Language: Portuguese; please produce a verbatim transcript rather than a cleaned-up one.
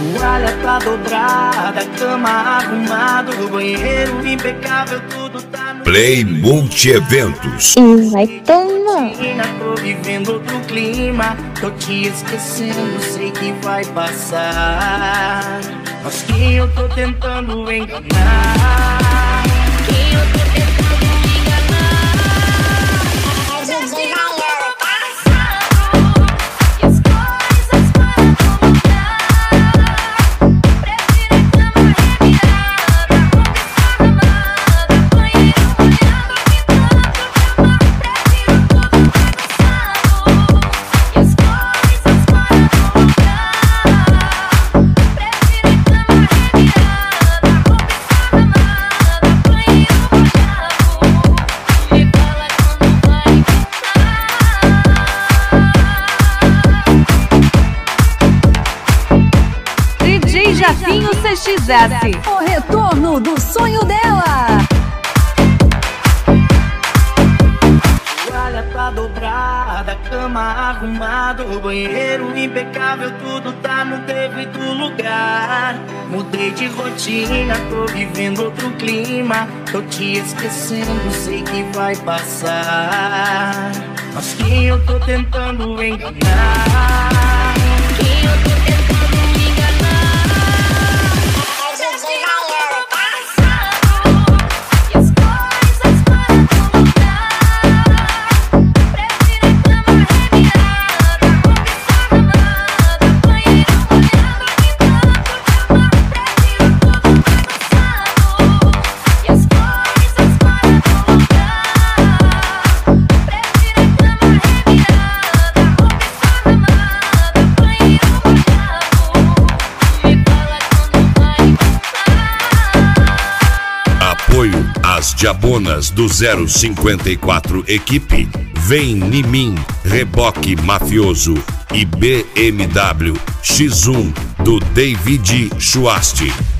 Toalha tá dobrada, cama arrumada, o banheiro impecável, tudo tá no... Play Multi-Eventos. E vai tomar. Tô vivendo outro clima, tô te esquecendo, sei que vai passar. Mas quem eu tô tentando enganar? Quem eu tô tentando enganar? É D J Baiano, tá? E as coisas param no lugar. Prefiro a cama revirada, roupa esparramada, banheiro molhado, pintando cama. Prefiro tudo bagunçado. E as coisas param no lugar. Prefiro a cama revirada, roupa esparramada, banheiro molhado. Me fala quando vai voltar. D J Jacinho C X S. O retorno do sonho dela. Toalha tá dobrada, cama arrumada, o banheiro impecável, tudo tá no devido lugar. Mudei de rotina, tô vivendo outro clima, tô te esquecendo, sei que vai passar. Mas quem eu tô tentando enganar? Quem eu tô tentando enganar? É D J Baiano, tá? E as coisas param no lugar. Prefiro a cama revirada, roupa esparramada, banheiro molhado, pintando cama. Prefiro tudo bagunçado. E as coisas param no lugar. Prefiro a cama revirada, roupa esparramada, banheiro molhado. Me fala quando vai voltar. Apoio às Diabonas do zero cinquenta e quatro Equipe. Vem em mim, Reboque Mafioso e B M W X um do David Schwasti.